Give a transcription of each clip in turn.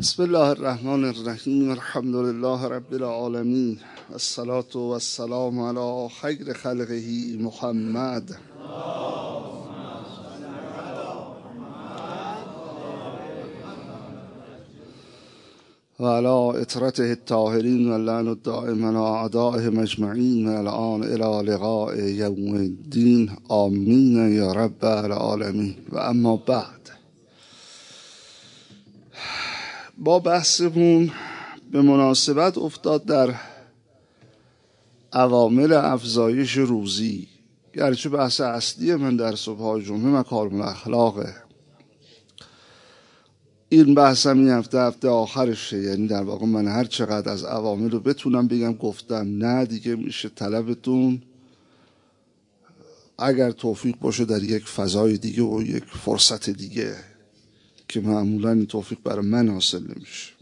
بسم الله الرحمن الرحیم. الحمد لله رب العالمین والصلاة والسلام علی خیر خلقه محمد و علی اطرته الطاهرین و اللعن الدائم علی اعدائهم اجمعین من الآن الی لقاء یوم الدین. آمین یا رب العالمین. و اما بعد، با بحثمون به مناسبت افتاد در عوامل افزایش روزی، گرچه بحث اصلی من در صبح جمعه مکارم الاخلاقه. این بحثم این هفته آخرشه، یعنی در واقع من هر چقدر از عوامل رو بتونم بگم گفتم. نه دیگه میشه طلبتون اگر توفیق باشه در یک فضای دیگه و یک فرصت دیگه که معمولا این توفیق برای من حاصل نمیشه.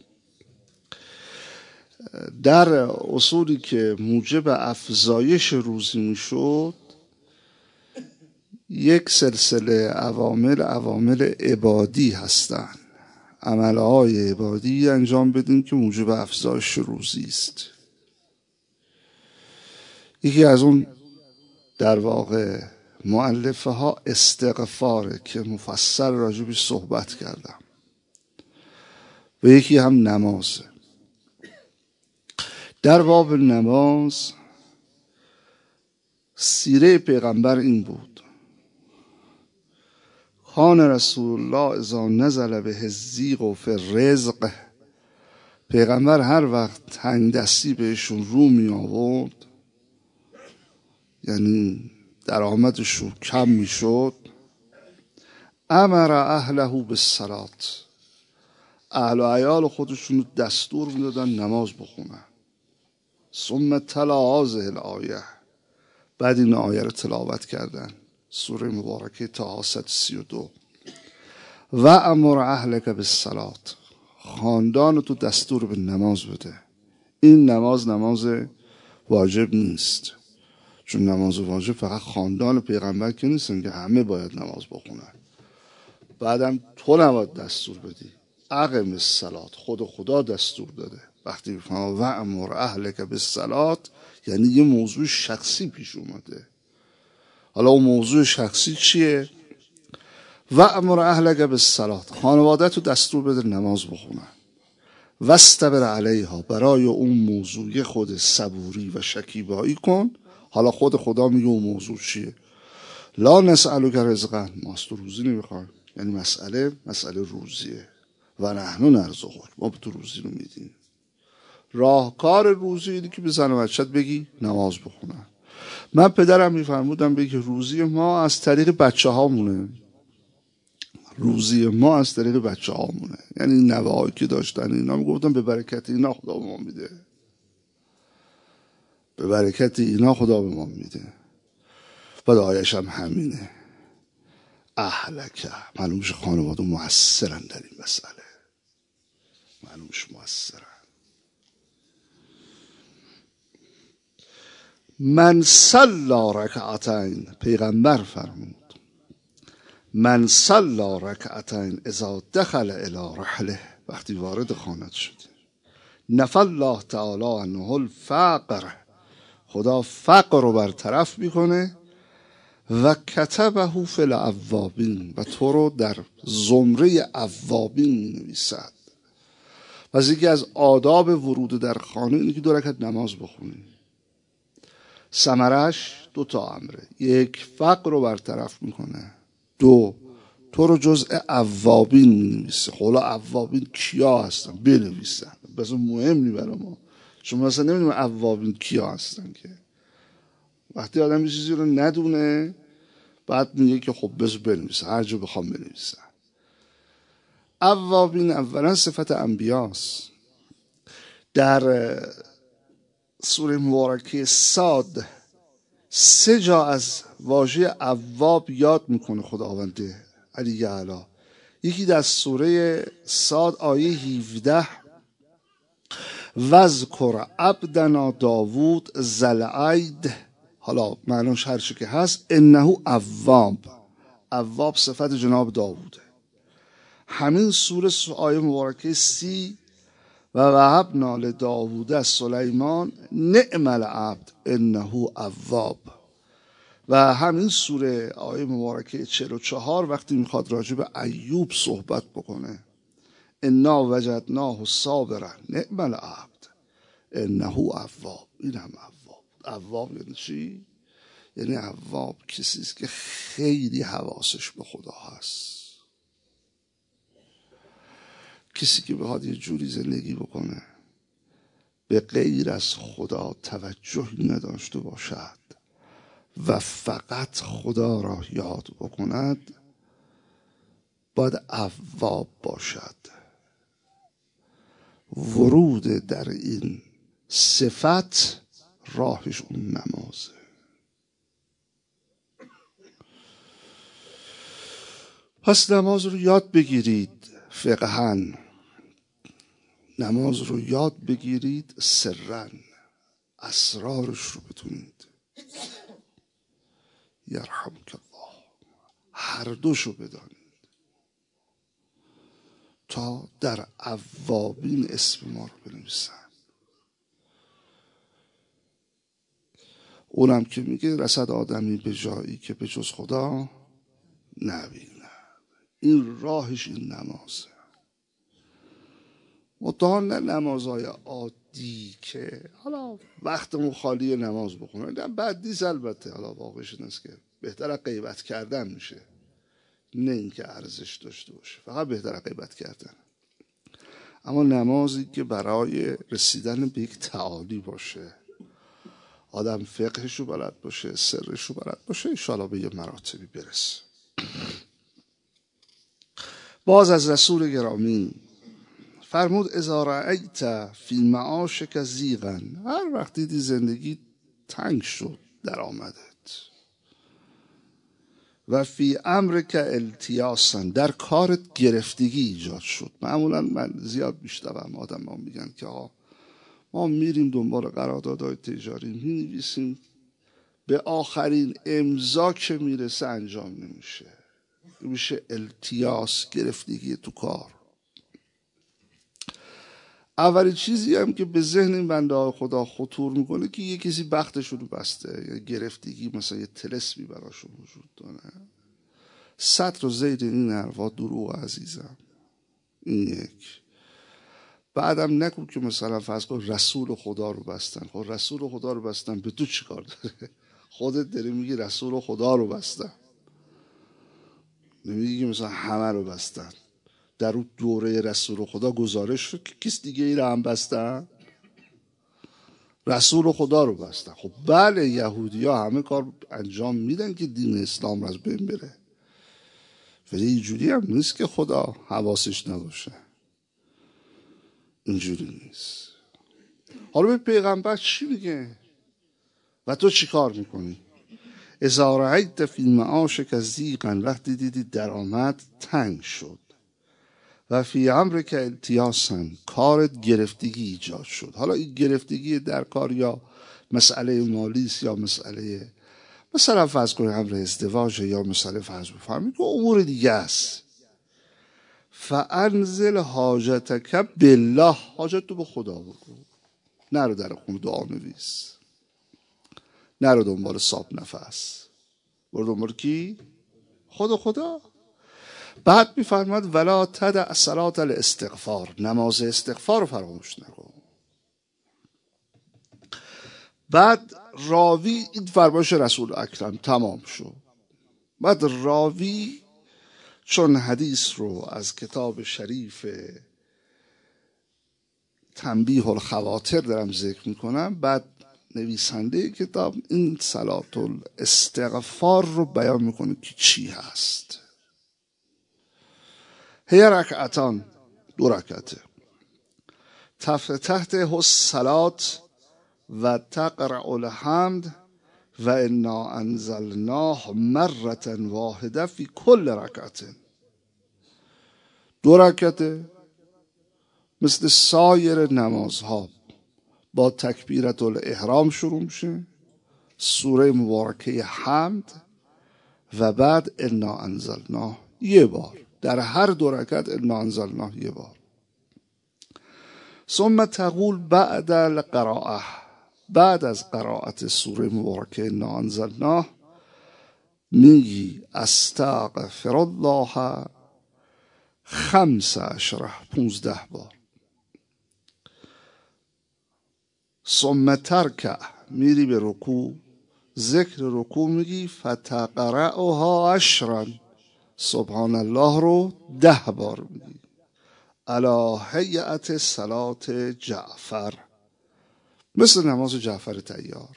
در اصولی که موجب افزایش روزی میشد، یک سلسله عوامل عبادی هستن، عملهای عبادی انجام بدیم که موجب افزایش روزی است. یکی از اون در واقع مؤلفه ها استغفاره که مفصل راجبش صحبت کردم، و یکی هم نمازه. در باب نماز سیره پیغمبر این بود: کان رسول الله اذا نزل به الضیق فی الرزق، پیغمبر هر وقت تنگ دستی بهشون رو می آورد، یعنی درآمدشون کم می شد، امر اهله بالصلاة، اهل و عیال خودشون دستور می دادن نماز بخونن. ثم تلا هذه الآیه، بعد این آیه رو تلاوت کردن، سوره مبارکه طه 132: و امر اهلک بالصلاة، خاندان تو دستور به نماز بده. این نماز واجب نیست، چون نماز واجب فقط خاندان پیغمبر که نیستن که همه باید نماز بخونن. بعدم تو نباید دستور بدی. اقم الصلاة، خدا دستور داده. وقتی بفهمم و امر اهلک بالصلاة، یعنی یه موضوع شخصی پیش اومده. حالا اون موضوع شخصی چیه؟ و امر اهلک بالصلاة، خانوادت رو دستور بده نماز بخونن. واصطبر علیها، برای اون موضوع خود صبوری و شکیبایی کن. حالا خدا میگه اون موضوع چیه؟ لا نسألک رزقا، ما از تو روزی نمیخوایم، یعنی مسئله روزیه. و نحن نرزقک، ما به تو روزی رو میدیم. راهکار روزی اینه که به زن و بچت بگی نماز بخونن. من پدرم میفرمودم بگی روزی ما از طریق بچه هامونه. یعنی نوه‌هایی که داشتن اینا میگفتن به برکت اینا خدا به ما میده. به برکت اینا خدا به ما میده. و آیش هم همینه: اهلک. معلوم میشه خانواده مؤثرن در این مسئله، معلوم میشه مؤثرن. من صلی رکعتین، پیغمبر فرمود من صلی رکعتین اذا دخل الی رحله، وقتی وارد خانه شد، نفی الله تعالی عنه الفقر، خدا فقر رو برطرف میکنه. و کتبه فی الاوابین، و تو رو در زمره اوابین می نویسد. پس یکی از آداب ورود در خانه اینه که 2 رکعت نماز بخونی. ثمرش 2 امره: 1 فقر رو برطرف میکنه، 2 تو رو جزء اوابین می نویسه. حالا اوابین کیا هستن؟ بنویسن، بس مهم نی برای ما، چون مثلا نمیدونم اوابین کیا هستن. که وقتی آدم یه چیزی رو ندونه بعد میگه که خب بذار بنویسه، هر جا بخوام بنویسه. اوابین اولا صفت انبیاست. در سوره مبارکه صاد 3 جا از واژه اواب یاد میکنه خداوند علی اعلی. یکی در سوره صاد آیه 17: واذکر عبدنا داوود ذی الاید، حالا معناش هر چی که هست، انه اواب. اواب صفت جناب داووده. همین سوره آیه مبارکه 30 و وهبنا لداوود سلیمان نعم العبد انه اواب و همین سوره آیه مبارکه 44 وقتی میخواد راجع به ایوب صحبت بکنه انا وجدناه صابرا نعم العبد انه اواب. این هم اواب یعنی چی؟ یعنی اواب کسی است که خیلی حواسش به خدا هست، کسی که بخواد یه جوری زندگی بکنه به غیر از خدا توجهی نداشته باشد و فقط خدا را یاد بکند باید اواب باشد. ورود در این صفت راهش اون نمازه. پس نماز رو یاد بگیرید فقهن، نماز رو یاد بگیرید سرن، اسرارش رو بتونید، یرحمک الله، هر دوشو بدانید تا در اوابین اسم ما رو بنویسن. اونم که میگه رسد آدمی به جایی که به جز خدا نبینه. این راهش این نمازه. مطمئن نه نمازهای عادی که حالا وقتمون خالی نماز بخونن، بعد نیست البته، حالا واقعش این است که بهتر غیبت کردن میشه، نه اینکه ارزش داشته باشه، فقط بهتر غیبت کردن. اما نمازی که برای رسیدن به یک تعالی باشه، آدم فقهش رو بلد باشه، سرش رو بلد باشه، انشاءالله به یه مراتبی برسه. باز از رسول گرامی فرمود اذا رأیت فی معاشک ضیقا، هر وقت دیدی زندگی تنگ شد در آمدت، و فی امرک التیاسا، در کارت گرفتگی ایجاد شد. معمولا من زیاد میشنوم آدم ها میگن که ما میریم دنبال قراردادهای تجاری مینویسیم، به آخرین امضا که میرسه انجام نمیشه، میشه التیاس، گرفتگی تو کار. اولین چیزی هم که به ذهن این بنده خدا خطور میکنه که یه کسی بختشون رو بسته، یا گرفتگی مثلا یه طلسمی براشون وجود داره. سطر و زید این حرفا دروغ عزیزم. این یک. بعدم نکن که مثلا فرض کن رسول خدا رو بستن. خب رسول خدا رو بستن به تو چی کار داره؟ خودت داری میگی رسول خدا رو بستن، نمیگی که مثلا همه رو بستن. در اون دوره رسول خدا گزارش شد که کس دیگه ای رو هم بستن؟ رسول خدا رو بستن. خب بله، یهودی ها همه کار انجام میدن که دین اسلام رو از بین بره، ولی اینجوری هم نیست که خدا حواسش نباشه. اینجوری نیست. حالا به پیغمبر چی میگه و تو چی کار میکنی؟ اذا رأیت فی معاشک ضیقا، وقتی دیدی درآمد تنگ شد، و فی امرک التیاسا، کارت گرفتگی ایجاد شد. حالا این گرفتگی در کار یا مسئله مالی است، یا مسئله مثلا فرض کنید امر ازدواج، یا مسئله فرض بفرمایید که امور دیگه است. فانزل حاجتک بالله، حاجت تو به خدا بگو، نرو در خونه دعا نویس، نرو دنبال صاحب نفس، برو دنبال کی؟ خدا. بعد میفرماد ولا تدع صلاة الاستغفار، نماز استغفار رو فراموش نکن. بعد راوی، این فرمایش رسول اکرم تمام شد. بعد راوی چون حدیث رو از کتاب شریف تنبیه الخواطر دارم ذکر میکنم، بعد نویسنده کتاب این صلاة الاستغفار رو بیان میکنه که چی هست. هی رکعتان، 2 رکعته، تحت الصلاة و تقرأ الحمد و انا انزلناه مرة واحده فی کل رکعته. 2 رکعته مثل سایر نمازها با تکبیرت الاحرام شروع میشه، سوره مبارکه حمد، و بعد انا انزلناه 1 بار. در هر 2 رکعت انا انزلناه 1 بار. ثم تقول بعد القراءه، بعد از قرائت سوره مبارکه انا انزلناه میگی استغفر الله 15 بار. ثم ترکع، میری به رکوع، ذکر رکوع میگی فتقرأها 10، سبحان الله رو 10 بار میگی. علی هیئت صلات جعفر، مثل نماز جعفر طیار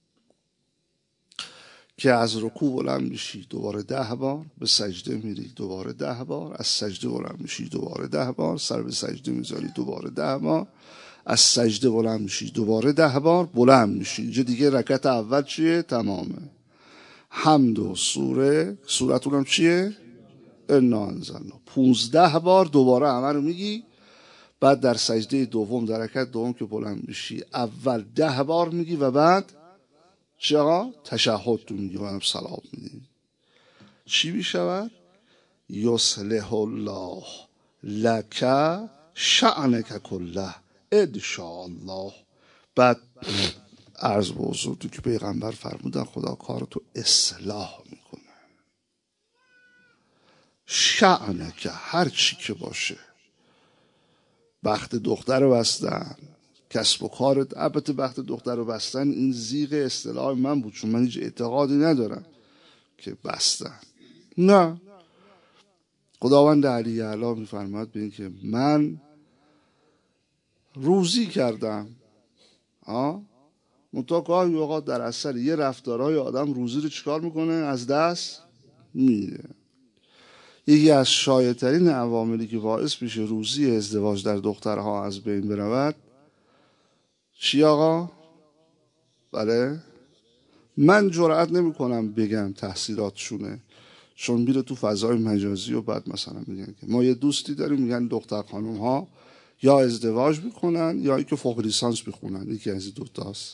که از رکوع بلند میشی دوباره 10 بار، به سجده میری دوباره 10 بار، از سجده بلند میشی دوباره 10 بار، سر به سجده میذاری دوباره 10 بار، از سجده بلند میشی دوباره 10 بار، بلند میشی. اینجا دیگه رکعت اول چیه؟ تمامه. حمد و سورتون هم چیه؟ انا انزلنا. 15 بار دوباره همه رو میگی. بعد در سجده دوم، در رکعت دوم که بلند میشی، اول 10 بار میگی و بعد چی آقا؟ تشهد تو میگی و هم سلام میدی. چی میشود؟ یصلح الله لک شأنک کله انشاءالله. بعد عرض به حضور تو که پیغمبر فرمودن خدا کار تو اصلاح میکنه. شأنک، هر چی که باشه. بخت دختر رو بستن، کسب و کارت، البته بخت دختر رو بستن این زیغ اصطلاح من بود، چون من هیچ اعتقادی ندارم که بستن. نه، خداوند علی اعلی میفرماد به این که من روزی کردم، منتها گاهی اوقات در اثر یه رفتارهای آدم روزی رو چیکار میکنه؟ از دست میده. یکی از شایع‌ترین عواملی که باعث میشه روزی ازدواج در دخترها از بین برود چی آقا؟ بله، من جرئت نمی کنم بگم تحصیلاتشونه، چون میره تو فضای مجازی و بعد مثلا میگن که ما یه دوستی داریم میگن دختر خانم ها یا ازدواج میکنن یا ای که فوق لیسانس میخونن، یکی از این دوتاست.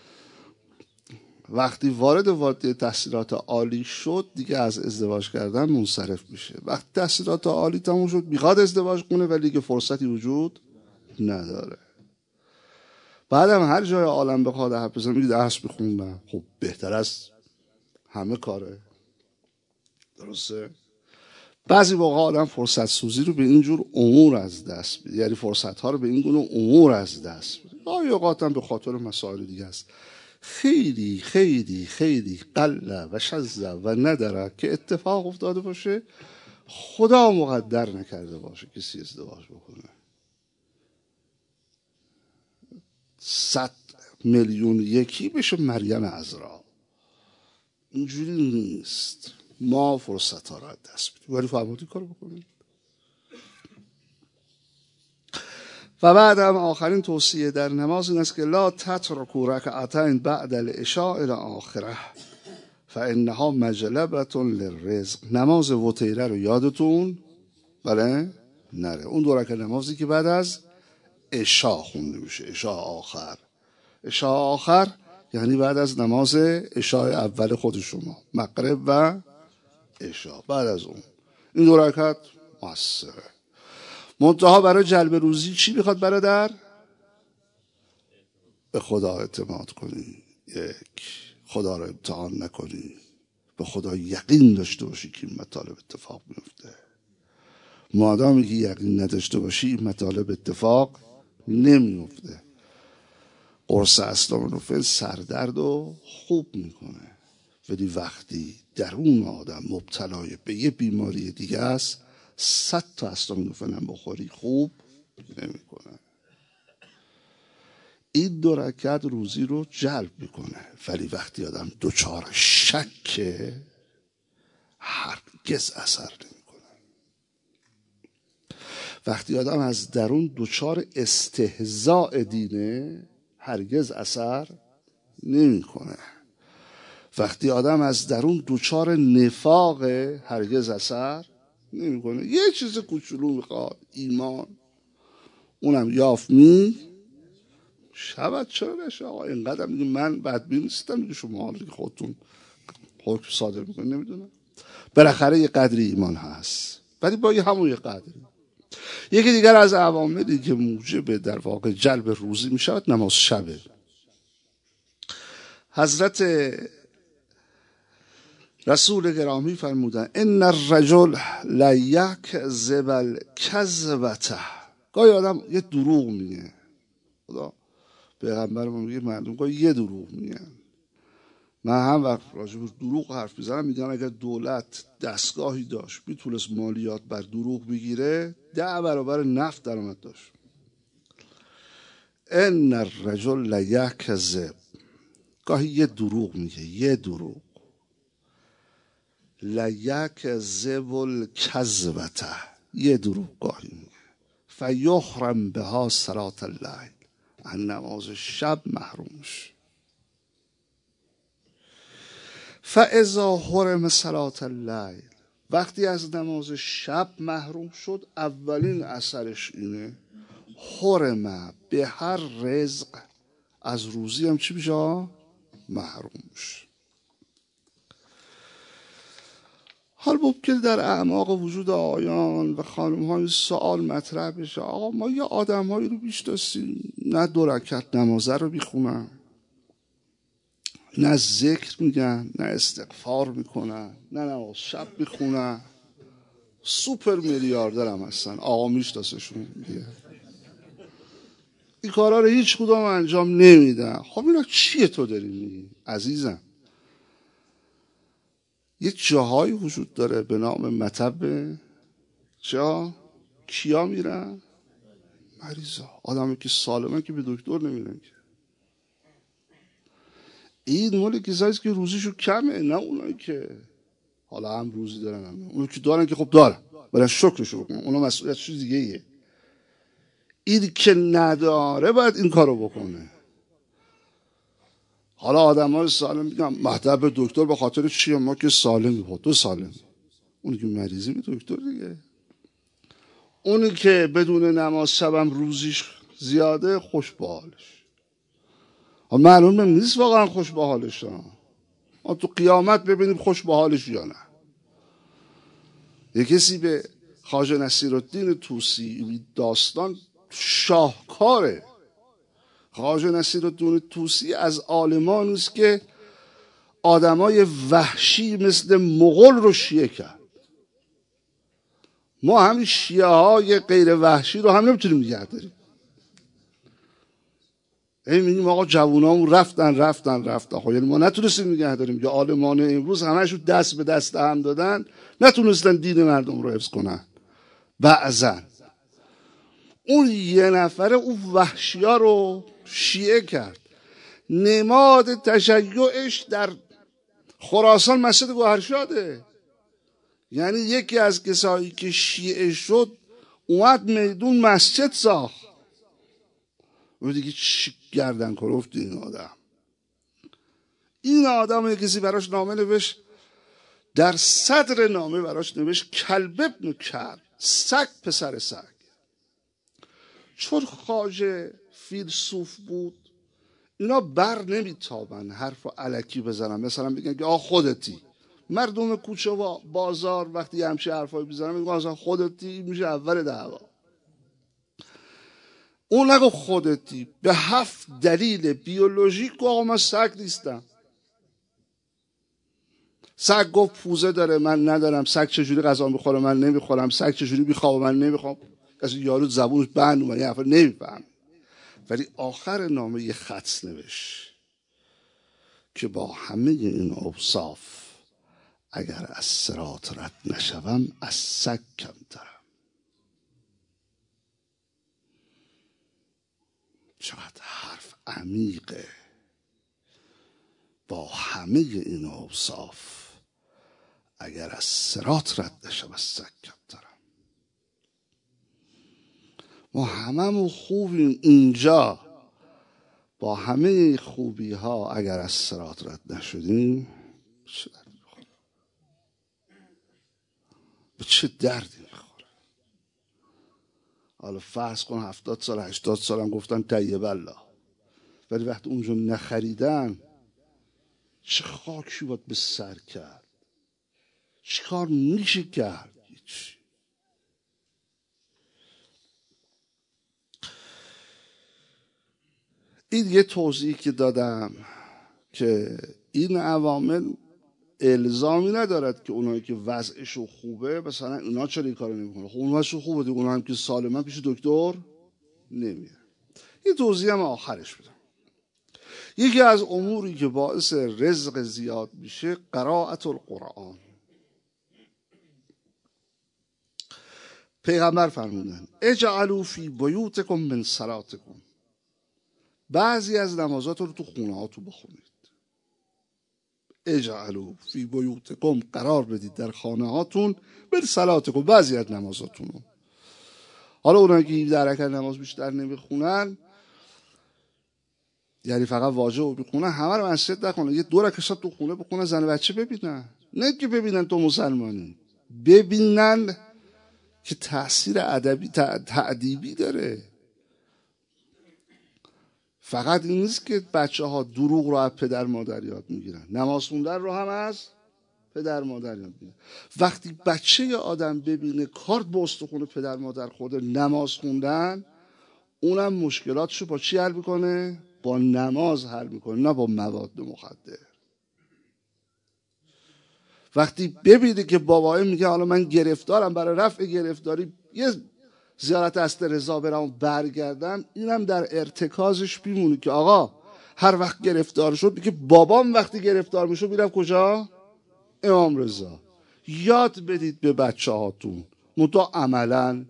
وقتی وارد وادی تحصیلات عالی شد دیگه از ازدواج کردن منصرف میشه. وقتی تحصیلات عالی تموم شد میخواد ازدواج کنه ولی دیگه فرصتی وجود نداره. بعدم هر جای عالم بخواد حرف بزنه میگه درس بخوندم. خب بهتر از همه کاره، درسته؟ بعضی موقع آدم فرصت سوزی رو به اینجور امور از دست میده، یعنی فرصت ها رو به این گونه امور از دست میده. گاهی اوقات هم به خاطر مسائل دیگه است. خیلی خیلی خیلی قل و شذ و نداره که اتفاق افتاده باشه خدا مقدر نکرده باشه کسی ازدواج بکنه. 100 میلیون یکی بشه مریم عذرا. اینجوری نیست. ما فرصت ها را دست میدیم ولی فرمودی کارو بکنیم. و بعد هم آخرین توصیه در نماز این است که لا تترکوا رکعتین بعد العشاء الی آخره فانها مجلبة للرزق. نماز وتیره رو یادتون بله نره. اون 2 رکعت نمازی که بعد از عشاء خونده میشه، عشاء آخر. عشاء آخر یعنی بعد از نماز عشاء اول خود شما، مغرب و عشاء. بعد از اون این 2 رکعت مؤثره. منتها برای جلب روزی چی میخواد برادر؟ به خدا اعتماد کنی، خدا رو امتحان نکنی، به خدا یقین داشته باشی که این مطالب اتفاق میفته. مادامی که یقین نداشته باشی این مطالب اتفاق نمیفته. قرص اسلامونوفل سردرد رو خوب میکنه ولی وقتی درون آدم مبتلای به یه بیماری دیگه است 100 تا اسلامونوفل هم بخوری خوب نمیکنه. این 2 رکعت روزی رو جلب میکنه ولی وقتی آدم دوچار شک هرگز اثر نمیکنه. وقتی آدم از درون دوچار استهزاء دینه هرگز اثر نمیکنه. وقتی آدم از درون دوچار نفاق هرگز اثر نمیکنه. یه چیز کوچولو میخواد، ایمان، اونم یافت شبت چرا نشه آقا؟ اینقدر میگه من بدبین نیستم، میگه شما حالا خودتون حکم صادر میکنه. نمیدونم بالاخره یه قدری ایمان هست. ولی با همون یه قدری. یکی دیگر از عواملی که موجب در واقع جلب روزی می شود نماز شبه. حضرت رسول گرامی فرمودن ان الرجل لیکذب الکذبة. گاهی آدم یه دروغ میگه، خدا پیغمبر ما میگه مردم گاهی یه دروغ میگن. من هم وقت راجع به دروغ حرف میزنم میگم اگر دولت دستگاهی داشت میتونست مالیات بر دروغ بگیره 10 برابر نفت درآمد داشت. ان الرجل لیکذب، گاهی یه دروغ میگه، یه دروغ. لیکذب الکذبة، یه دروغ گاهی میگه. فیحرم بها صلاة اللیل، از نماز شب محرومش. فاذا حرم صلاة اللیل، وقتی از نماز شب محروم شد اولین اثرش اینه حرم به هر رزق، از روزی هم چی بشه؟ محروم میشه. حال ممکن در اعماق وجود آقایان و خانم‌های سوال مطرح بشه آقا ما یه آدم‌هایی رو میشناسیم نه 2 رکعت نمازه رو میخونن، نه ذکر میگن، نه استغفار میکنن، نه نماز شب میخونن، سوپر میلیاردر هم هستن، آقا میشناسشون دیگه، این کارا رو هیچ کدوم انجام نمیدن. خب اینا چیه تو داری میگی عزیزم؟ یه جاهایی وجود داره به نام مطب جا، کیا میرن؟ مریضا، آدمی که سالمه که به دکتر نمیرن که. این مال کساییست که روزیشو کمه، نه اونایی که حالا هم روزی دارن، هم اونایی که دارن که خب دارن برای شکرشو بکنن، اونا مسئولیت چیز دیگه ایه. این که نداره باید این کارو بکنه. حالا آدمای سالم میگم مطب دکتر به خاطر چیه؟ ما که سالمی، خود تو سالمی، اونی که مریضی به دکتر دیگه. اونی که بدون نماز شبم روزیش زیاده خوش به حالش، معلومه نیست واقعا خوش به حالش. ما تو قیامت ببینیم خوش به حالش یا نه. یه کسی به خواجه نصیرالدین طوسی داستان شاهکاره. خواجه نصیرالدین طوسی از عالمانی است که آدمای وحشی مثل مغول رو شیعه کرد. ما همین شیعه های غیر وحشی رو هم نمیتونیم نگه داریم. میگیم آقا جوونامون رفتن خب یعنی ما نتونستیم نگه داریم. یا عالمان امروز همشون دست به دست هم دادن نتونستن دین مردم رو حفظ کنن. بعضن اون یه نفره اون وحشی ها رو شیعه کرد. نماد تشیعش در خراسان مسجد گوهرشاده. یعنی یکی از کسایی که شیعه شد اومد میدون مسجد ساخت. و دیگه چی گردن کرفت این آدم کسی براش نامه نوشت، در صدر نامه براش نوشت کلب ابن کلب، سگ پسر سگ. چون خواجه فیلسوف بود اینا بر نمیتابن حرف و الکی بزنن، مثلا بگن که آه خودتی. مردم کوچه و بازار وقتی همچه حرفایی بزنن میگن آه خودتی، میشه اول دعوا. اون نگو خودتی، به 7 دلیل بیولوژیک گفت من سگ نیستم. سگ گفت پوزه داره من ندارم، سگ چجوری غذا میخوره من نمیخورم، سگ چجوری میخوابه من نمیخوام. کسی یارو زبونش بند اومد یه حرف نمیفهم. ولی آخر نامه یه خط نوشت که با همه این اوصاف اگر از صراط رد نشوم از سگ کمترم. چقدر حرف عمیقه. با همه این اوصاف اگر از صراط رد نشم از سگ کمترم. ما هممون خوبیم اینجا، با همه خوبی ها اگر از صراط رد نشدیم به چه دردی میخوره؟ حالا فرض کن 70 سال 80 سال هم گفتن طیب الله، ولی وقتی اونجا نخریدن چه خاکی باید به سر کرد؟ چه کار میشه کرد؟ هیچ. این یه توضیحی که دادم که این عوامل الزامی ندارد که اونایی که وضعشون خوبه مثلا اونا چرا این کارو نمیکنه. خب اونها وضعشون خوبه دیگه، اونها هم که سالمن پیش دکتر نمیره. یه توضیح هم آخرش بدم. یکی از اموری که باعث رزق زیاد میشه قرائت القرآن. پیغمبر فرمودن اجعلوا فی بیوتکم من صلاتکم، بعضی از نمازات رو تو خونه هاتون بخونید. اجعلوا فی بیوتکم، قرار بدید در خانه هاتون، من صلاتکم، بعضی از نمازاتون رو. حالا اونایی که 17 رکعت نماز بیشتر نمیخونن، یعنی فقط واجب رو بخونن، همه رو مسجد نخونن، یه 2 رکعت تو خونه بخونن، زن بچه ببینن، نه که ببینن تو مسلمانی، ببینن که تأثیر ادبی تأدیبی داره. فقط این نیست که بچه ها دروغ رو از پدر مادر یاد میگیرن، نماز خوندن رو هم از پدر مادر یاد میگیرن. وقتی بچه ی آدم ببینه کارت به استخون پدر مادر خود نماز خوندن، اونم مشکلاتشو با چی حل میکنه؟ با نماز حل میکنه، نه با مواد مخدر. وقتی ببینه که بابای میگه حالا من گرفتارم، برای رفع گرفتاری یه زیارت اسد رضا برم برگردم، اینم در ارتکازش بیمونه که آقا هر وقت گرفتار شد میگه بابام وقتی گرفتار میشد میرم کجا؟ امام رضا. یاد بدید به بچه هاتون، منتها عملا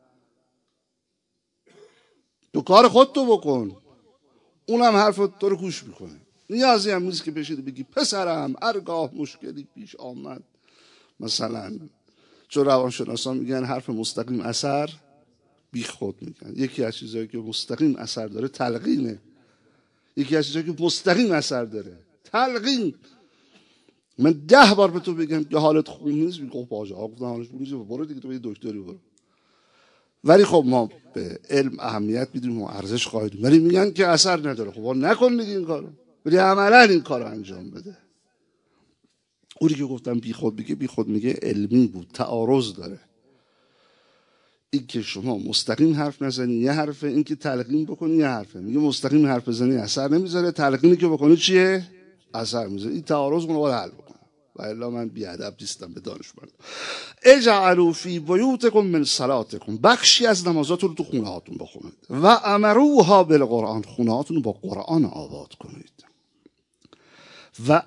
تو کار خودتو بکن، اونم حرف تو رو گوش میکنه. نیازی هم نیست که بشید بگی پسرم هرگاه مشکلی پیش آمد، مثلا چون روانشناسان میگن حرف مستقیم اثر بی خود میگن. یکی از چیزایی که مستقیم اثر داره تلقینه. یکی از چیزایی که مستقیم اثر داره تلقین. من 10 بار به تو بگم که حالت خوب نیست، میگم خب آقا گفتم حالش خوب نیست، برو دیگه، تو به دکتری برو. ولی خب ما به علم اهمیت میدیم و ارزش قائلیم، ولی میگن که اثر نداره. خب نکن دیگه این کارو، ولی عملا این کارو انجام بده. اونی که گفتم بی خود میگه، بی خود میگه علمی بود، تعارض داره. این که شما مستقیم حرف نزنی یه حرفه، این که تلقین بکنی یه حرفه. میگه مستقیم حرف بزنی اثر نمیذاره، تلقینی که بکنی چیه؟ اثر میذاره. این تعارض رو باید حل بکنه، و الا من بی ادب نیستم به دانشمند. اجعلوا فی بیوتکم من صلاتکم، بخشی از نمازاتون رو تو خونه هاتون بخونید. و امروها بالقرآن، خونه هاتون رو با قرآن آباد کنید. و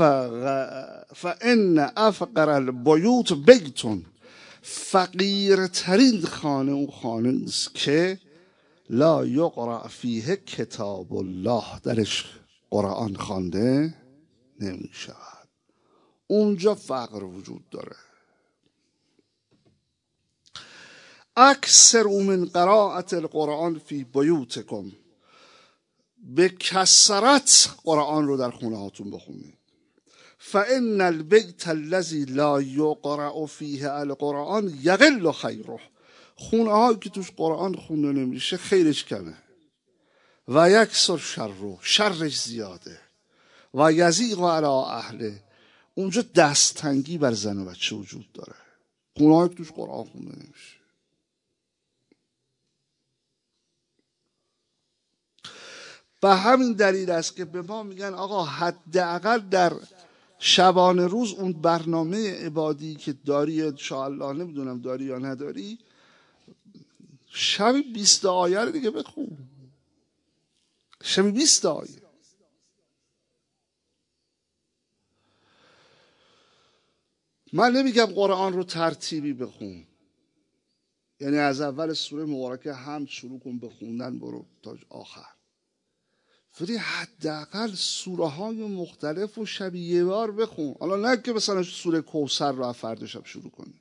فان افقر البیوت بیتون، فقیرترین خانه اون خانه است که لا یقرأ فیه کتاب الله، درش قرآن خوانده نمی شود. اونجا فقر وجود داره. اکثر من قراءت القرآن فی بیوتکم، به کثرت قرآن رو در خونه هاتون بخونید. فان البیت الذی لا یقرأ فیه القرآن یقل خیره، خونه هایی که توش قرآن خونده نمیشه خیرش کمه. و یکثر شره، شرش زیاده. و یضیق علی اهله، اونجا دستتنگی بر زن و بچه وجود داره. خونه هایی که توش قرآن خونده نمیشه. به همین دلیل است که به ما میگن آقا حداقل در شبانه روز اون برنامه عبادی که داری، انشاءالله نمیدونم داری یا نداری، شب 20 آیه رو دیگه بخون. شب 20 آیه. من نمیگم قرآن رو ترتیبی بخون، یعنی از اول سوره مبارکه حمد شروع کن بخوندن برو تا آخر، ولی حداقل سوره های مختلف و شب یه بار بخون. حالا نه که مثلا سوره کوثر رو از فردا شب شروع کنی،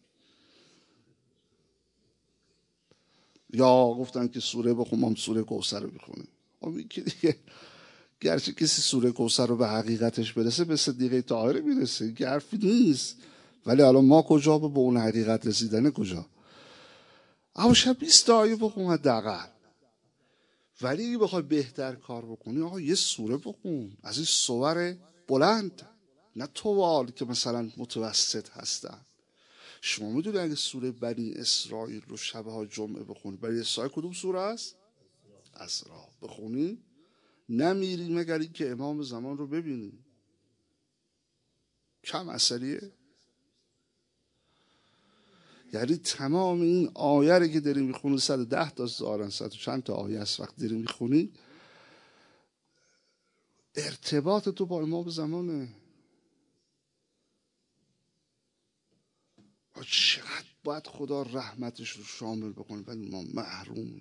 یا گفتن که سوره بخون ما هم سوره کوثر رو بخونیم. خب که دیگه گرچه کسی سوره کوثر رو به حقیقتش برسه به صدیقه طاهره میرسه، که حرفی نیست، ولی حالا ما کجا به اون حقیقت رسیدن کجا؟ اما شب 20 آیه بخون حداقل. ولی اگه بخوای بهتر کار بکنی، آقا یه سوره بخون از این سور بلند، نه طوال که مثلا متوسط هستن. شما میدونی اگه سوره بنی اسرائیل رو شبها جمعه بخونی، بنی اسرائیل کدوم سوره است؟ اسراء بخونی، نمیری مگر این که امام زمان رو ببینی. کم اثریه؟ یعنی تمام این آیه رو که داری میخونی 110 تا زارن 100 چند تا آیه است، وقت داری میخونی ارتباط تو با امام زمانه. چقدر باید خدا رحمتش رو شامل بکنه ولی ما محروم.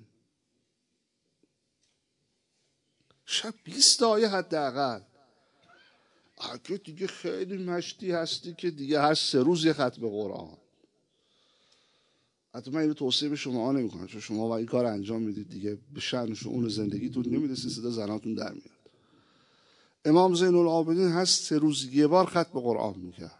شب 20 آیه حداقل. اگه دیگه خیلی مشتی هستی که دیگه هر 3 روز یه ختم قرآن. حتی من اینو توصیه به شما نمی کنم، چون شما این کار انجام میدید دیگه به شأن شؤون زندگیتون نمیرسید، صدا زناتون در میاد. امام زین العابدین هست 3 روز یه بار ختم قرآن میکرد،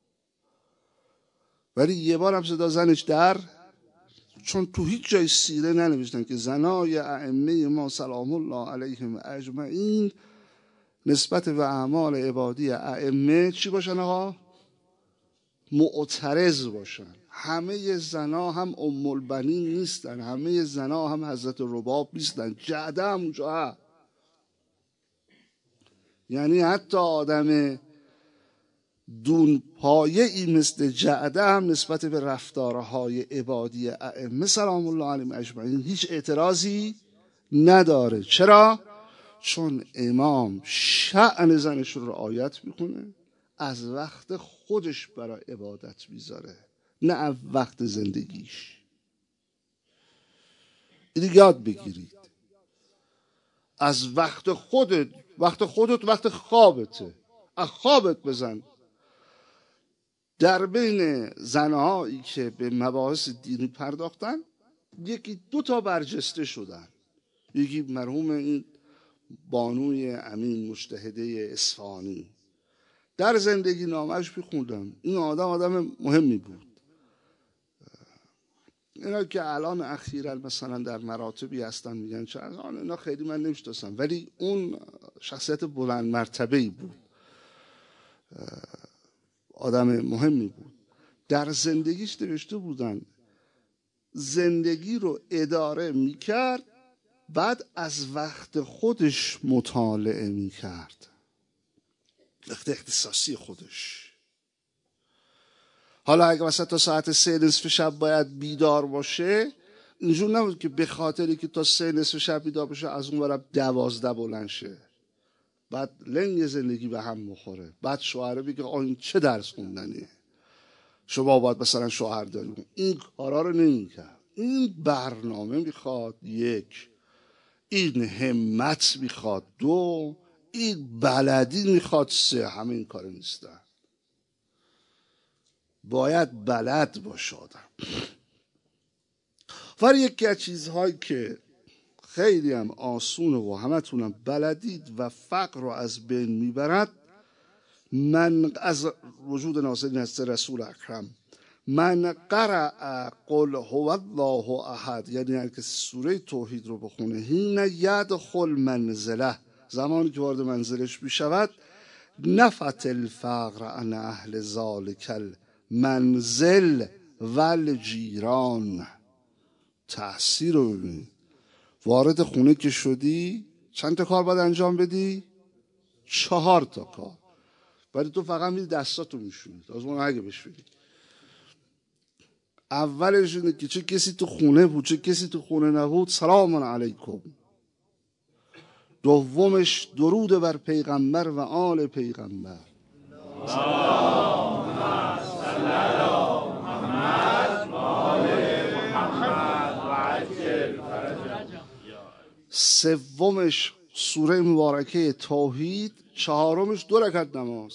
ولی یه بار هم صدا زنش در، چون تو هیچ جای سیره ننوشتن که زنای ائمه ما سلام الله علیهم اجمعین نسبت به اعمال عبادی ائمه چی باشن آقا؟ معترض باشن. همه زنا هم ام البنین نیستن، همه زنا هم حضرت رباب نیستن، جعده هم اونجا. یعنی حتی آدم دون پایه ای مثل جعده هم نسبت به رفتارهای عبادی ائمه سلام الله علیهم اجمعین هیچ اعتراضی نداره. چرا؟ چون امام شأن زنش رو رعایت میکنه، از وقت خودش برای عبادت میذاره، نه از وقت زندگیش. این یاد بگیرید. از وقت خودت، وقت خوابته، از خوابت بزن. در بین زنهایی که به مباحث دینی پرداختن 1-2 تا برجسته شدن. یکی مرحوم این بانوی امین مجتهده اصفهانی، در زندگی نامش بخوندم. این آدم مهمی بود. اینا که الان اخیراً مثلا در مراتبی هستن میگن چه الان، اینا خیلی من نمیشناسم، ولی اون شخصیت بلند مرتبه‌ای بود، آدم مهمی بود. در زندگیش نوشته بودن زندگی رو اداره میکرد، بعد از وقت خودش مطالعه میکرد، وقت اختصاصی خودش. حالا اگه مثلا تا ساعت 3 نصف شب باید بیدار باشه، اینجور نبود که به خاطری که تا 3 نصف شب بیدار باشه از اون برم 12 بلند شه، بعد لنگ زندگی به هم مخوره. بعد شوهره بگه این چه درس خوندنیه، شما باید مثلا شوهر داریم. این کارا رو نمی‌کرد. این برنامه میخواد 1، این همت میخواد 2، این بلدی میخواد 3. همه این کار نیستن. باید بلد باشه آدم. ولی یکی از چیزهایی که خیلی هم آسونه و همه تونم بلدید و فقر رو از بین میبرد، من از وجود ناصرین هست رسول اکرم، من قرأ قل هو الله احد، یعنی هر کسی سوره توحید رو بخونه، حین یدخل منزله، زمانی که وارد منزلش میشود، نفت الفقر عن اهل ذالک المنزل والجیران. تأثیر رو ببین. وارد خونه که شدی چند تا کار باید انجام بدی؟ 4 تا کار. ولی تو فقط میدی دستاتو میشونی، از اون اگه بشونی. اولش اینه که چه کسی تو خونه بود چه کسی تو خونه نبود سلام علیکم. دومش درود بر پیغمبر و آل پیغمبر. سومش سوره مبارکه توحید. 4مش 2 رکعت نماز.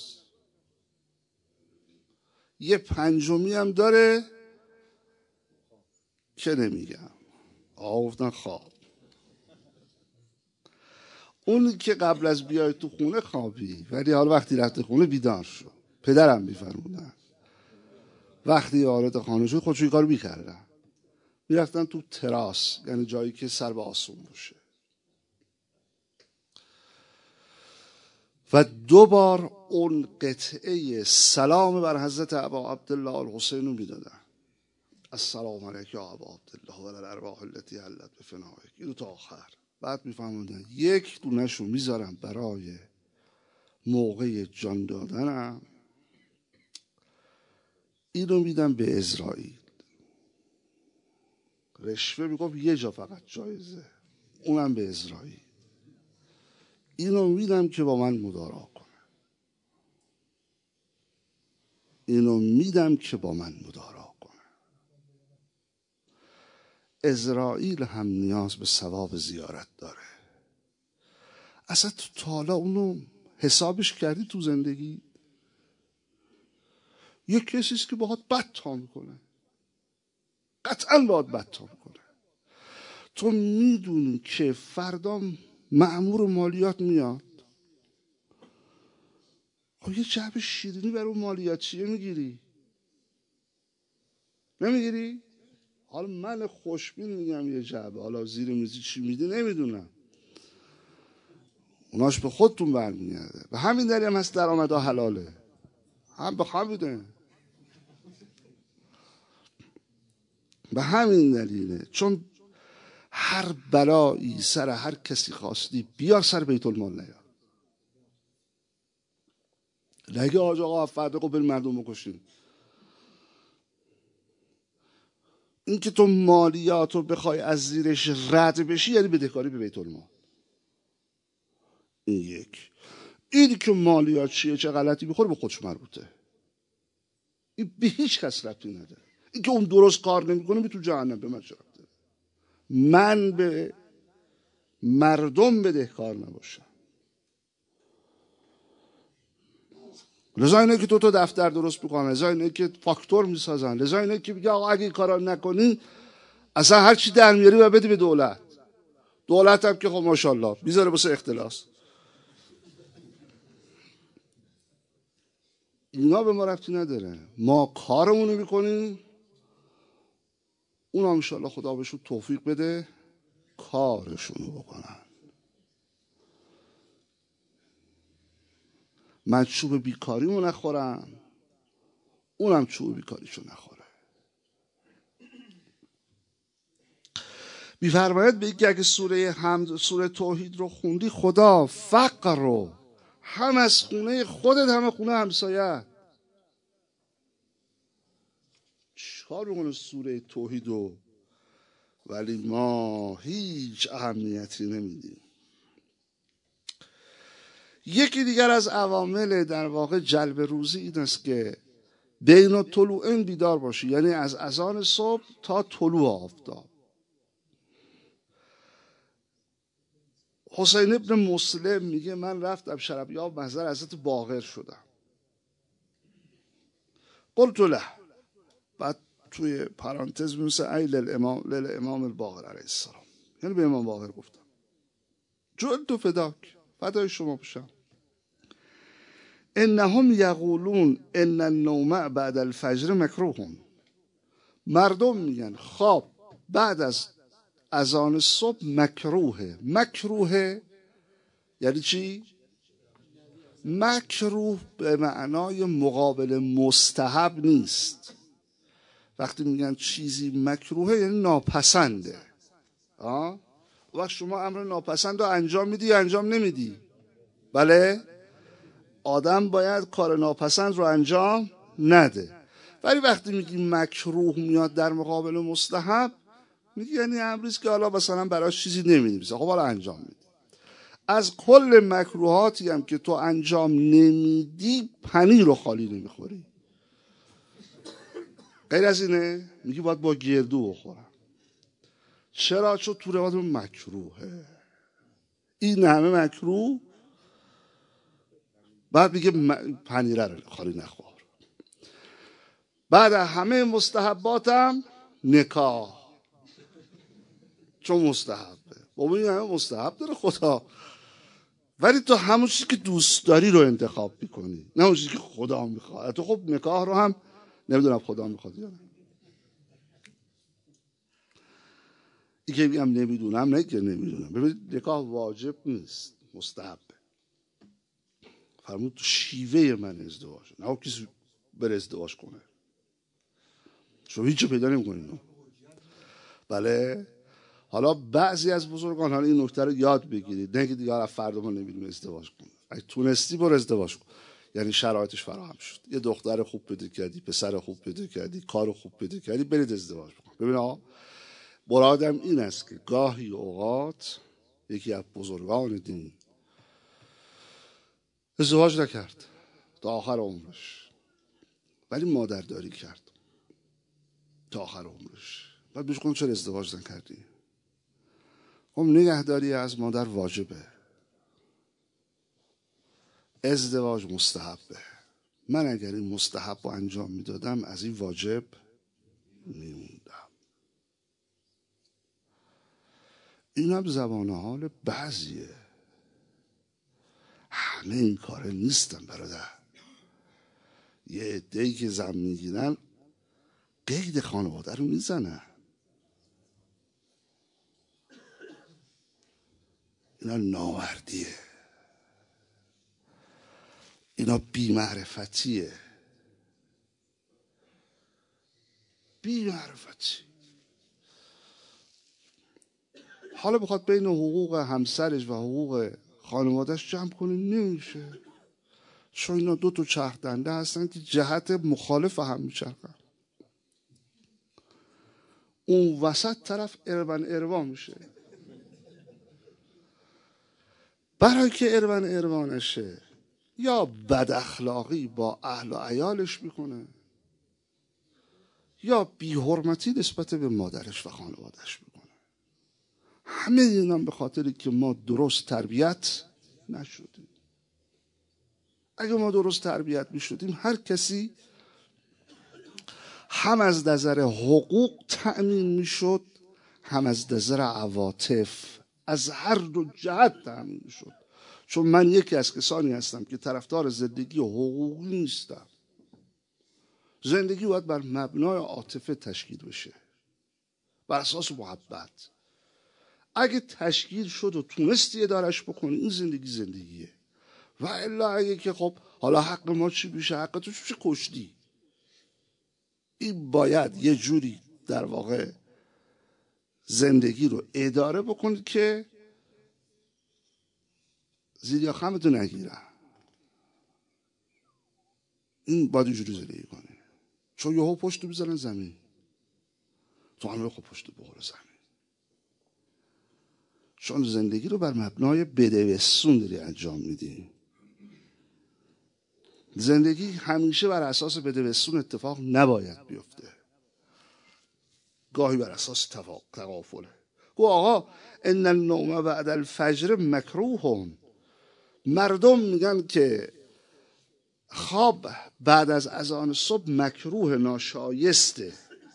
یه 5می هم داره که نمیگم، گفتن خواب. اون که قبل از بیای تو خونه خوابی، ولی حالا وقتی رفت خونه بیدار شو. پدرم میفرمودن وقتی وارد خانه شد خودشون این کارو میکردن، میرفتن تو تراس، یعنی جایی که سر به آسمون باشه، و 2 بار اون قطعه سلام بر حضرت ابا عبدالله الحسین رو میدادن. السلام علیک یا ابا عبدالله و الارواح التي حلت بفنائک. اینو تا آخر. بعد میفهموندن یک دونهشو میذارم برای موقع جان دادنم، اینو میدم به اسرائیل. رشوه میگفت یه جا فقط جایزه، اونم به اسرائیل. اینو میدم که با من مدارا کنه، اینو میدم که با من مدارا کنه. اسرائیل هم نیاز به ثواب زیارت داره. اصلا تو تا حالا اونو حسابش کردی تو زندگی؟ یک کسیست که باهات بد تا میکنه، قطعا باهات بد تا میکنه. تو میدونی که فردا مأمور مالیات میاد، خب یه جعبه شیرینی برای مالیات چیه میگیری؟ نمیگیری؟ حالا من خوشبین میگم یه جعبه، حالا زیر میزی چی میدی نمیدونم، اوناش به خودتون برمیگرده. به همین دلیل هم هست درآمدها حلاله، هم به همینه، به همین دلیله. چون هر بلایی سر هر کسی خواستی بیار سر بیت المال نیار. نگه آقا فردا قبل مردم بکشیم. این که تو مالیات رو بخوای از زیرش رد بشی یعنی بدهکاری به بیت المال. این یک. اینی که مالیات چیه چه غلطی بخوره به خودش مربوطه، این به هیچ کس ربطی نداره. این که اون درست کار نمیکنه تو جهنم، به من چه ربطی؟ من به مردم بدهکار نباشم. لذا اینه که تو دفتر درست میکنن، لذا اینه که فاکتور میسازن، لذا اینه که میگه آقا اگه این کارا نکنی اصلا هر چی در میاری و بدی به دولت. دولت هم که خب ماشاءالله میذاره واسه اختلاس. اینا به ما ربطی نداره، ما کارمونو میکنیم، اونا انشالله خدا بهشون توفیق بده کارشونو بکنن. من چوب بیکاریمو نخورم، اونم چوب بیکاریشو نخوره. میفرماید به که اگه سوره حمد، سوره توحید رو خوندی، خدا فقر رو هم از خونه خودت هم خونه همسایه. چیکار میکنه سوره توحید رو ولی ما هیچ اهمیتی نمیدیم. یکی دیگر از عوامل در واقع جلب روزی این است که بین طلوعین بیدار باشی، یعنی از اذان صبح تا طلوع آفتاب. حسین ابن مسلم میگه من رفتم شرابیاب محضر حضرت باقر شدم. قلت له، بعد توی پرانتز می‌نویسه ای للامام الباقر علیه السلام، یعنی به امام باقر گفتم جلت فداک، فدای شما بشم. انهم یقولون ان النوم بعد الفجر مکروه. مردم میگن خواب بعد از اذان صبح مکروهه. مکروهه یعنی چی؟ مکروه به معنای مقابل مستحب نیست. وقتی میگن چیزی مکروهه یعنی ناپسنده. وقت شما امر ناپسند رو انجام میدی یا انجام نمیدی؟ بله، آدم باید کار ناپسند رو انجام نده. ولی وقتی میگی مکروه میاد در مقابل مستحب، میگی یعنی امریست که حالا مثلا براش چیزی نمیدی، خب حالا انجام میدی. از کل مکروهاتی هم که تو انجام نمیدی پنیر رو خالی نمیخوری. غیر از اینه میگی باید با گردو بخورم. چرا؟ چون تو روایت مکروهه. این همه مکروه، بعد میگه پنیره رو خالی نخور. بعد همه مستحباتم نکاح، چون مستحبه. بابا این همه مستحب داره خدا، ولی تو همون چیزی که دوست داری رو انتخاب میکنی، نه اون چیزی که خدا میخواد. تو خب نکاح رو هم نمیدونم خدا میخواد یا نه. این که میگم نمیدونم، نه که نمیدونم. ببینید نکاح واجب نیست، مستحبه. فرمود تو شیوه من ازدواج، نه کسی بره ازدواج کنه. شما هیچ پیدا نمی‌کنید. بله، حالا بعضی از بزرگان حالا این نکته رو یاد بگیرید، نه که دیگه از فردا ما نمیریم ازدواج کنیم. اگه تونستی برو ازدواج کن، یعنی شرایطش فراهم شد، یه دختر خوب پیدا کردی، پسر خوب پیدا کردی، کار خوب پیدا کردی، برید ازدواج بکن. ببین آقا، مرادم این است که گاهی اوقات یکی از بزرگان دین ازدواج نکرد تا آخر عمرش، ولی مادرداری کرد تا آخر عمرش. بعد بهش گفتم چرا ازدواج نکردی؟ خب نگهداری از مادر واجبه، ازدواج مستحبه. من اگر این مستحب رو انجام میدادم از این واجب میموندم. این هم زبان حال بعضیه، همه این کاره نیستن برادر. یه عده‌ای که زن میگیرن قید خانواده رو میزنن. اینا نامردیه، اینا بی‌معرفتیه، بی‌معرفتی. حالا بخواد بین حقوق همسرش و حقوق خانوادهش جمع کنه نمیشه، چون اینا دو تا چرخ دنده هستن که جهت مخالف هم میچرخن. اون وسط طرف ارون میشه. برای که اروانشه یا بد اخلاقی با اهل و عیالش میکنه یا بی حرمتی نسبت به مادرش و خانوادهش میکنه. همه اینا به خاطری که ما درست تربیت نشدیم. اگه ما درست تربیت میشدیم هر کسی هم از نظر حقوق تأمین میشد، هم از نظر عواطف، از هر دو جهت تأمین میشد. چون من یکی از کسانی هستم که طرفدار زندگی حقوقی نیستم. زندگی باید بر مبنای عاطفه تشکیل بشه، بر اساس محبت. اگه تشکیل شد و تونستی ادارش بکنی، این زندگیه. و الا اگه که خب حالا حق ما چی میشه، حق تو چی کشتی، این باید یه جوری در واقع زندگی رو اداره بکنید که زیر یا خمتو نگیرن. این باید اینجوری زندگی کنی، چون یهو پشتو میزنن زمین، تو هم خب پشتو بخوره زمین. چون زندگی رو بر مبنای بدوستون داری انجام میدی. زندگی همیشه بر اساس بدوستون اتفاق نباید بیفته، گاهی بر اساس تغافله. گو آقا ان النوم بعد الفجر مکروه. مردم میگن که خواب بعد از اذان صبح مکروه، ناشایسته.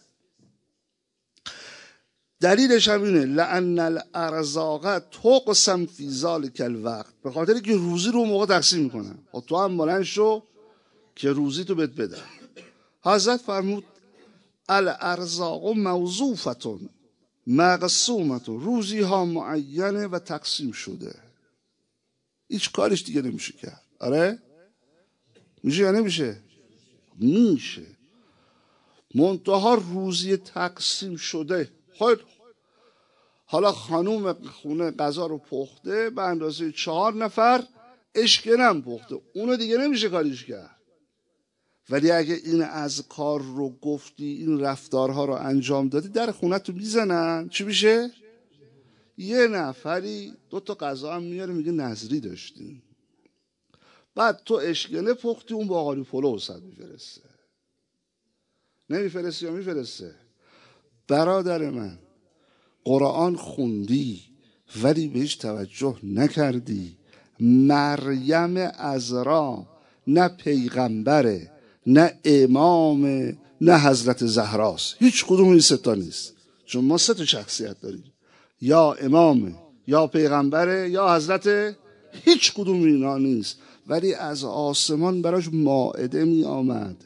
دلیلش هم اینه لأن الارزاق تقسم فی ذلک الوقت، به خاطر که روزی رو موقع تقسیم میکنن. و تو هم بلند شو که روزی تو بهت بدن. حضرت فرمود الارزاق موظوفتون مقسومتون، روزی ها معینه و تقسیم شده، هیچ کارش دیگه نمیشه کرد. آره میشه یا نمیشه؟ میشه. منتها روزی تقسیم شده. خود حالا خانوم خونه غذا رو پخته به اندازه 4 نفر، اشکنم پخته، اونو دیگه نمیشه کاریش کرد. ولی اگه این اذکار رو گفتی، این رفتارها رو انجام دادی، در خونه تو میزنن، چی میشه؟ یه نفری 2 تا غذا هم میاره میگه نظری داشتیم. بعد تو اشکنه پختی، اون باقالی پلو صد میفرسته. نمیفرسته یا میفرسته؟ برادر من، قرآن خوندی ولی بهش توجه نکردی. مریم عذرا نه پیغمبره، نه امام، نه حضرت زهراست. هیچ کدوم این 3 تا نیست. چون ما 3 تا شخصیت داریم، یا امامه، یا پیغمبره، یا حضرت. هیچ کدوم اینا نیست. ولی از آسمان براش مائده می آمد.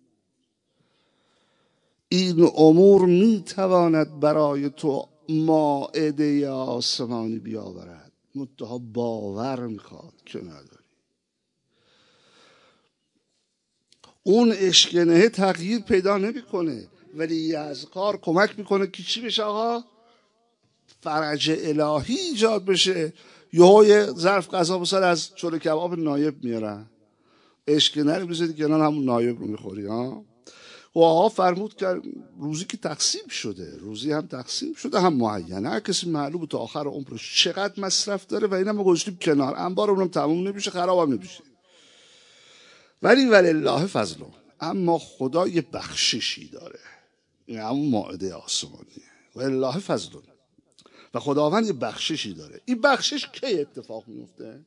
این امور می تواند برای تو مائده آسمانی بیاورد، منتها باور میخواد که نداری. اون اشکنه تغییر پیدا نمیکنه، ولی اذکار کمک میکنه که چی بشه آقا؟ فرج الهی ایجاد بشه، یه ظرف غذا بسار از چلو کباب نایب میارن، اشکنر بزنی کنار همون نایب رو میخوری ها. و آقا فرمود که روزی که تقسیم شده، روزی هم تقسیم شده هم معینه، هر کسی معلومه تا آخر عمرش چقدر مصرف داره و این هم گذاشتیم کنار، انبار اونم تموم نمیشه، خراب هم نمیشه. ولی ولله فضل، اما خدا یه بخششی داره، این همون مائده آسمانیه. ولله فضل، و خداوند یه بخششی داره. این بخشش کی اتفاق میفته؟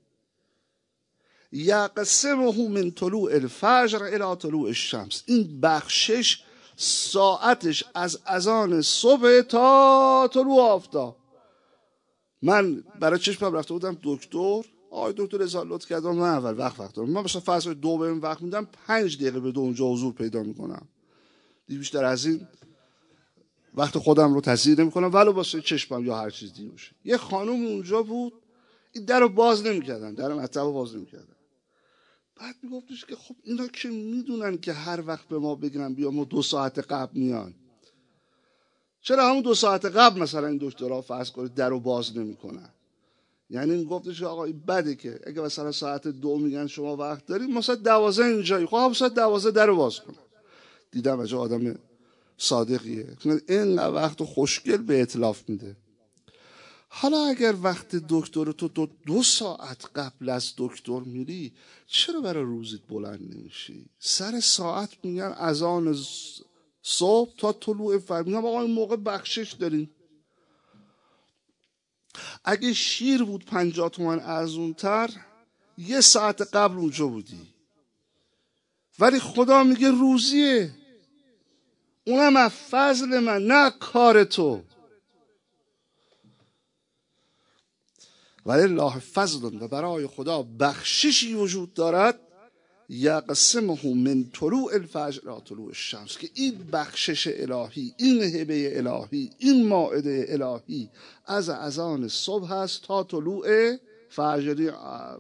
یقسمه من طلوع الفجر الی طلوع الشمس. این بخشش ساعتش از اذان صبح تا طلوع آفتاب. من برای چشمم رفته بودم دکتر، آقای دکتر اظهار لطف کردم من اول وقت دارم، من مثلا فرض 2 بهم وقت میدم 5 دقیقه به 2 اونجا حضور پیدا میکنم، دیگه بیشتر از این وقت خودم رو تضییع نمیکنم ولو واسه چشمم یا هر چیز دیگه باشه. یه خانم اونجا بود، این درو باز نمیکردن، در مطب باز نمیکردن. بعد میگفتش که خب اینا که میدونن که هر وقت به ما بگیرن بیا ما 2 ساعت قبل میان، چرا همون 2 ساعت قبل مثلا این دکترها فرض کنید درو باز نمیکنن؟ یعنی میگفتش آقا این بده که اگه مثلا ساعت 2 میگن شما وقت دارید، مثلا 12 اینجایی، خب هم ساعت 12 درو باز کنن. دیدم عجب آدم صادقیه، اینقدر وقت خوشگل به اتلاف میده. حالا اگر وقت دکتر تو 2 ساعت قبل از دکتر میری، چرا برای روزت بلند نمیشی؟ سر ساعت میگن اذان صبح تا طلوع فجر، میگم آقا این موقع بخشش داریم. اگه شیر بود 50 تومن ارزونتر، 1 ساعت قبل اونجا بودی. ولی خدا میگه روزیه، اونم از فضل من، نه کار تو. ولی الله فضل، و برای خدا بخششی وجود دارد، یقسمه من طلوع الفجر الی طلوع الشمس، که این بخشش الهی، این هبه الهی، این مائده الهی از اذان صبح است تا طلوع فجر،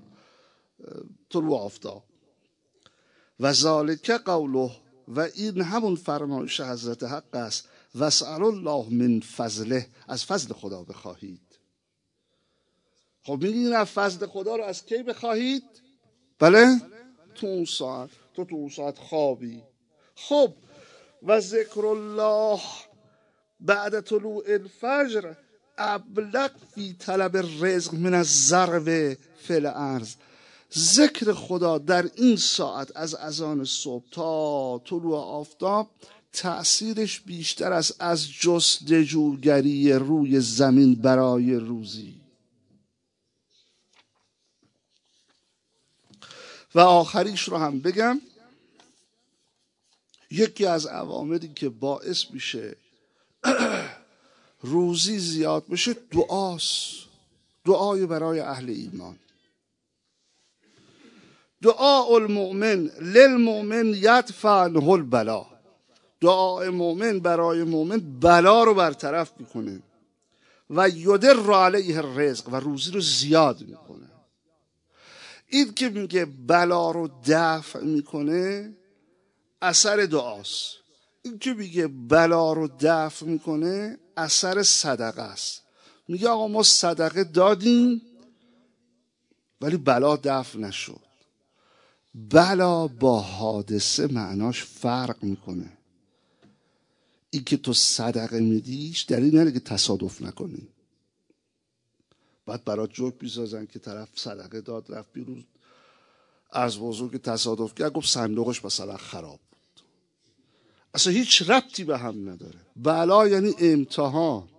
طلوع آفتاب. و ذالک قوله، و این همون فرمایش حضرت حق است، واسأل الله من فضله، از فضل خدا بخواهید. خب میگین از فضل خدا رو از کی بخواهید؟ بله؟ تو اون ساعت خوابی. خب و ذکر الله بعد طلوع الفجر ابلغ فی طلب الرزق من الزرع فی الارض. ذکر خدا در این ساعت از اذان صبح تا طلوع آفتاب تأثیرش بیشتر است از جستجوگری روی زمین برای روزی. و آخریش رو هم بگم، یکی از عواملی که باعث میشه روزی زیاد بشه دعاست. دعای برای اهل ایمان. دعاء المؤمن للمؤمن یدفع عنه البلا. دعای مؤمن برای مؤمن بلا رو برطرف میکنه و یدر علیه الرزق، و روزی رو زیاد میکنه. این که میگه بلا رو دفع میکنه اثر دعاست. این که میگه بلا رو دفع میکنه اثر صدقه است. میگه آقا ما صدقه دادیم ولی بلا دفع نشد. بلا با حادثه معناش فرق میکنه. این که تو صدقه میدیش در این نره که تصادف نکنی. بعد برات جوک بیسازن که طرف صدقه داد رفت بیرون از بزرگ تصادف کرد، گفت صندوقش مثلا خراب بود. اصلا هیچ ربطی به هم نداره. بلا یعنی امتحان.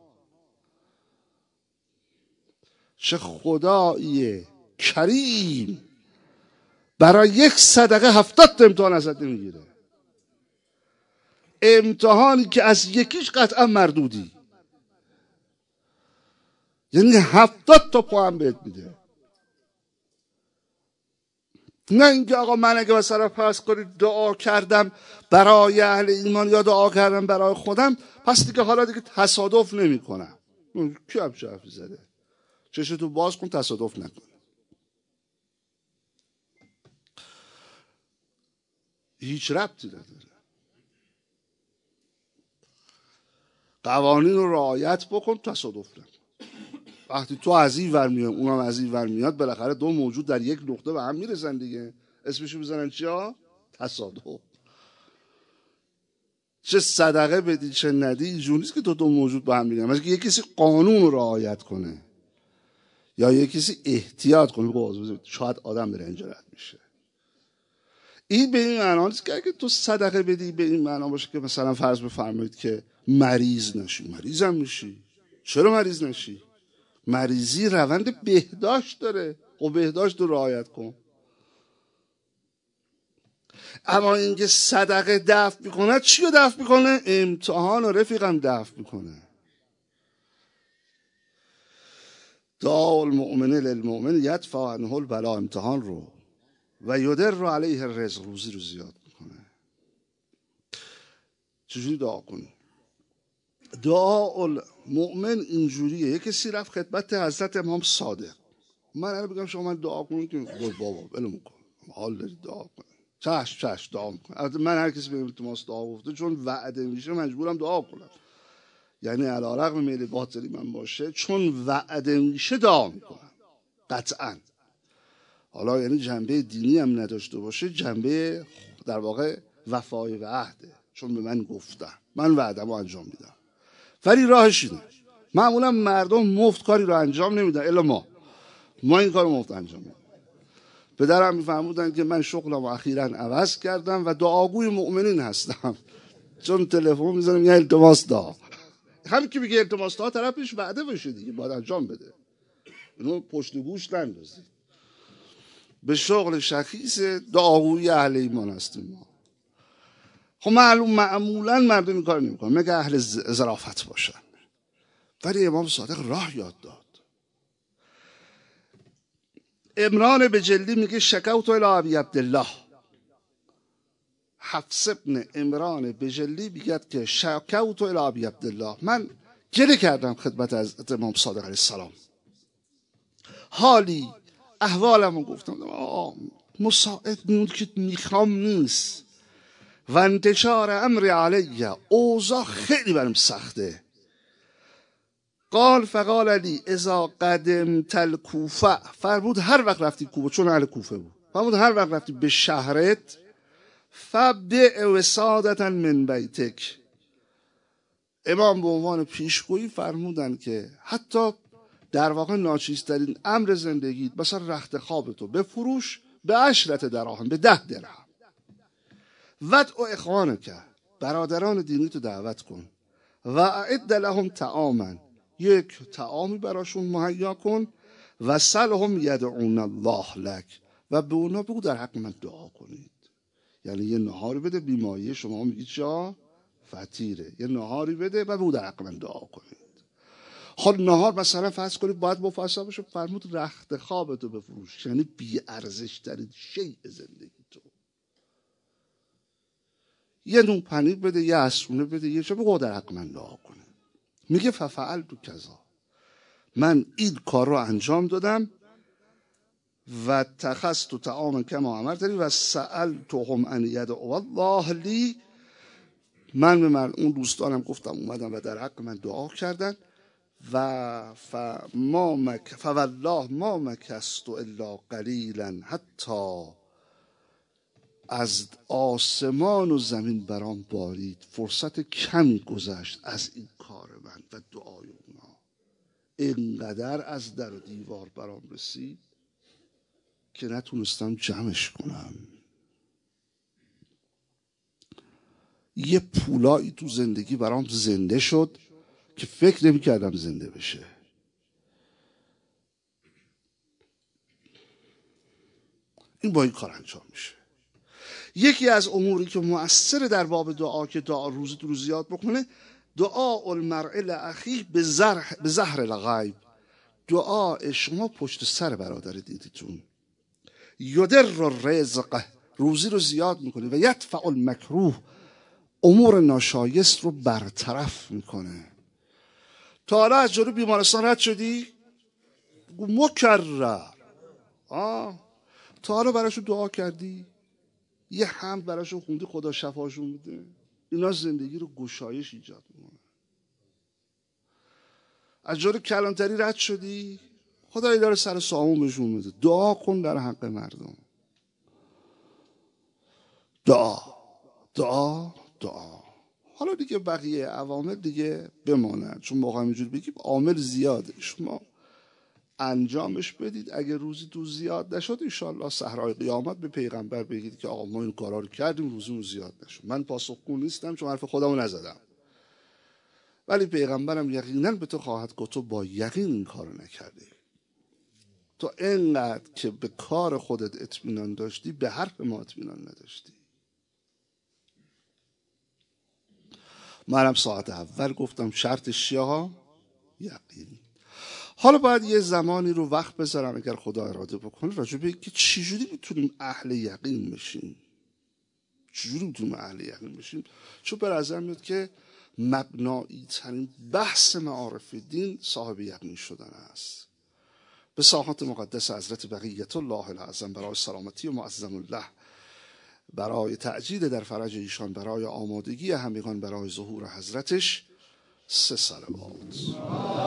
چه خدایی کریم برای یک صدقه 70 تا امتحان ازت نمیگیره. امتحانی که از یکیش قطعا مردودی، یعنی 70 تا پا هم بهت میده. نه اینکه آقا من اگه مثلا فرض کنید دعا کردم برای اهل ایمان یا دعا کردم برای خودم، پس دیگه حالا دیگه تصادف نمی کنم. کی همچه حرفی زده؟ چشتو باز کن تصادف نکن. هیچ ربطی نداره. قوانین رو رعایت بکن تصادف نکن. وقتی تو از این ور میاد اونم از این ور میاد، بالاخره دو موجود در یک نقطه به هم میرسن دیگه. اسمشو میزنن چیا؟ تصادف. چه صدقه بدی چه ندی، اینجوری نیست که دو موجود با هم میگن. مثلا که یک کسی قانون رو رعایت کنه یا یک کسی احتیاط کنه، شاید آدم بره اینجا رد میشه. این به این معنا نیست که اگه تو صدقه بدی به این معنا باشه که مثلا فرض بفرمایید که مریض نشی. مریضم میشی. چرا مریض نشی؟ مریضی روند بهداشت داره. خب بهداشت رو رعایت کن. اما اینکه صدقه دفع میکنه، چی رو دفع میکنه؟ امتحان و رفیقم دفع میکنه. دعا المؤمن للمؤمن یدفع عنه البلا، امتحان رو، و یدر علیه الرزق، روزی رو زیاد میکنه. چجوری دعا کنی؟ دعا المؤمن اینجوریه. یک کسی رفت خدمت حضرت امام صادق، من الان بگم شما من دعا کنم که گفت بابا ولم کن، حال داری دعا کن. چشم دعا میکنم. البته من هر کسی بهم التماس دعا گفته چون وعده میشه مجبورم دعا کنم، یعنی علی رغم میل باطلی من باشه چون وعده میشه دعا میکنم قطعا. حالا یعنی جنبه دینی هم نداشته باشه، جنبه در واقع وفای و عهده، چون به من گفتن من وعده‌مو انجام میدم. ولی راهش اینه، معمولا مردم مفت کاری رو انجام نمیدن، الا ما این کارو مفت انجام میدیم. پدرم میفهمودن که من شغلمو اخیراً عوض کردم و دعاگوی مؤمنین هستم، چون تلفن میزنم یه التماس دعا. همین که میگه التماس دعا، طرف پیش وعده بشه دیگه، باید انجام بده. اینو پشت گوش نندازید. به شغل شخیص دعاگوی اهل ایمان هستیم ما. خب معمولا مردم این کار نمیکنن مگه اهل ظرافت باشن. ولی امام صادق راه یاد داد. عمران بجلی میگه شکوت الی ابی عبدالله. حفص ابن عمران بجلی میگه که شکوت الی ابی عبدالله، من گله کردم خدمت از امام صادق علیه السلام، حالی احوالمو گفتم، مساعد میاد که میخوام نیست و انتشار امر علیه، اوضاع خیلی برم سخته. فقال علی اذا قدمت الکوفه، فرمود هر وقت رفتی کوفه، چون اهل کوفه بود، فرمود هر وقت رفتی به شهرت، فبدع وسادة من بیتک. امام به عنوان پیشگویی فرمودن که حتی در واقع ناچیزترین امر زندگی، مثلا رخت خوابتو بفروش به 10 دراهم، به 10 درهم. ودع اخوانک، برادران دینی تو دعوت کن. و اعد لهم طعاما، یک طعامی براشون مهیا کن. و سلهم یدعون الله لک، و به اونا بگو در حق من دعا کنید. یعنی یه نهاری بده، بیماری شما میگید چا فطیره، یه نهاری بده و بگو در حق من دعا کنید. خب نهار مثلا فرض کنید باید مفصل بشه، فرمود رخت خوابتو بفروش، یعنی بی ارزش ترین شیء زندگی تو. یه نون پنیر بده، یه عصرونه بده، یه چه، بگو در حق من دعا کنه. میگه ففعلت کذا، من این کار رو انجام دادم. و تخست طعاما کما امرتنی و سألتهم ان یدعوا الله لی، من به اون دوستانم گفتم اومدم و در حق من دعا کردن. و فوالله ما مکست الا قلیلا، حتی از آسمان و زمین برام بارید، فرصت کمی گذشت از این کار من و دعای اونا، اینقدر از در و دیوار برام رسید که نتونستم جمعش کنم. یه پولایی تو زندگی برام زنده شد که فکر نمی کردم زنده بشه. این با این کار انجام میشه. یکی از اموری که مؤثر در باب دعا که دعا روزی رو زیاد بکنه، دعا المرء لاخیه به ظهر الغیب، دعا شما پشت سر برادر دیدیتون. یدر الرزق، روزی رو زیاد میکنه. و یدفع المکروه، امور ناشایست رو برطرف میکنه. تا حالا از جلو بیمارستان رد شدی؟ مکرر. تا حالا براشون دعا کردی؟ یه حمد براشون خوندی خدا شفاشون میده؟ اینا زندگی رو گشایش ایجاد میکنه. از جور کلانتری رد شدی، خدایی داره سر سامون بهشون میده. دعا کن در حق مردم. دعا دعا دعا. حالا دیگه بقیه عوامل دیگه بمانند، چون موقع اینجوری بگیم عامل زیاده، شما انجامش بدید. اگه روزی تو زیاد نشد انشالله صحرای قیامت به پیغمبر بگید که آقا ما این کارا رو کردیم روزمون زیاد نشد. من پاسخگو نیستم چون حرف خودمو نزدم، ولی پیغمبرم یقینا به تو خواهد گفت تو با یقین این کارو نکردی. تو اینقدر که به کار خودت اطمینان داشتی به حرف ما اطمینان نداشتی. منم ساعت اول گفتم شرط شیعه یقین. حالا باید یه زمانی رو وقت بذارم اگر خدا اراده بکنه راجع به که چجوری میتونیم اهل یقین بشیم. چجوری میتونیم اهل یقین بشیم؟ چون به نظر میاد که مبنایی ترین بحث معارف دین صاحب یقین شدن است. به ساحات مقدس حضرت بقیت الله الاعظم برای سلامتی و معظم الله، برای تعجیل در فرج ایشان، برای آمادگی همگان برای ظهور حضرتش 3 صلوات.